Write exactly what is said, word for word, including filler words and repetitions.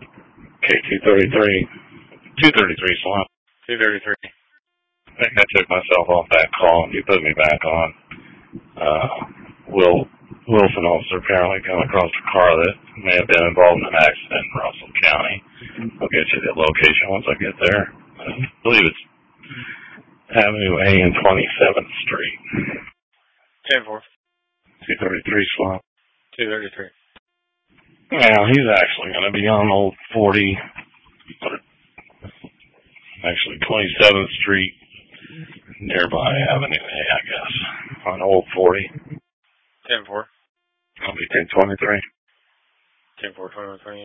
K two thirty-three. two thirty-three slot. two thirty-three. I think I took myself off that call. You put me back on. Uh, Will Wilson officer apparently come across a car that may have been involved in an accident in Russell County. I'll get you the location once I get there. I believe it's Avenue A and twenty-seventh Street. ten four. two thirty-three slot. two thirty-three. Well, he's actually going to be on Old forty, actually twenty-seventh Street, nearby Avenue A, I guess, on Old forty. ten four. I'll be ten twenty-three. ten four, twenty-one, twenty-eight.